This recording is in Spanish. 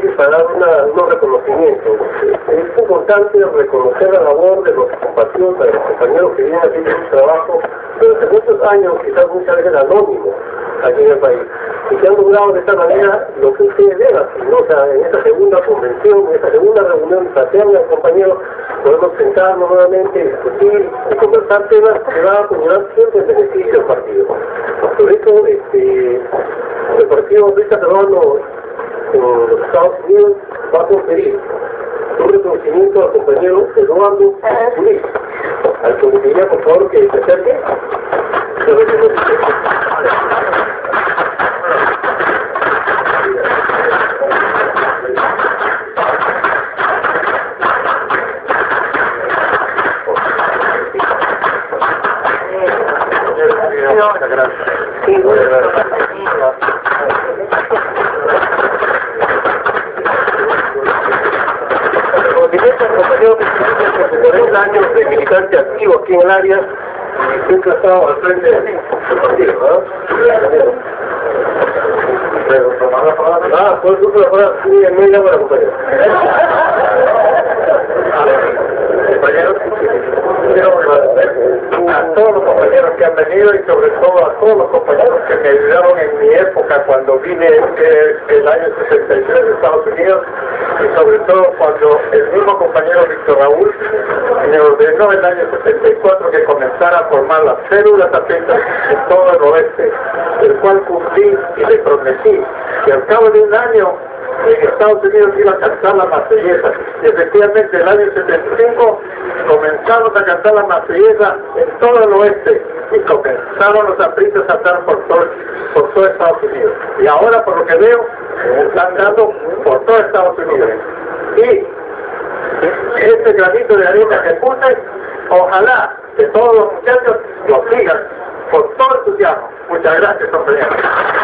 para dar unos reconocimientos. Es importante reconocer la labor de los compatriotas, de los compañeros que vienen haciendo su trabajo durante muchos años, quizás muchas veces anónimos, aquí en el país, y que han logrado de esta manera lo que ustedes ven aquí, ¿no? O sea, en esta segunda convención, en esta segunda reunión fraterna, compañeros, podemos sentarnos nuevamente, discutir y conversar temas que van a conllevar siempre en beneficio del partido. Por eso, el partido ahorita peruano en los Estados Unidos va a conferir un reconocimiento al compañero Eduardo Luis, al que le pediría por favor que se acerque. Muchas gracias. Compañero presidente, 40 años de militante activo aquí en el área, y siempre ha estado al frente del partido, ¿verdad? Pues tú la palabra, sí, en media hora, compañero. Compañeros, quiero agradecer a todos los compañeros que han venido y sobre todo a todos los compañeros que me ayudaron en mi época cuando vine el año 63 de Estados Unidos y sobre todo cuando el mismo compañero Víctor Raúl me ordenó el año 74 que comenzara a formar las células atentas en todo el oeste, el cual cumplí y le prometí que al cabo de un año en Estados Unidos iba a cantar la Marsellesa, y efectivamente el año 75 comenzamos a cantar la Marsellesa en todo el oeste y comenzaron los apristas a estar por todo Estados Unidos, y ahora por lo que veo están dando por todo Estados Unidos, y este granito de arena que puse, ojalá que todos los muchachos lo sigan con todo entusiasmo. Muchas gracias, compañeros.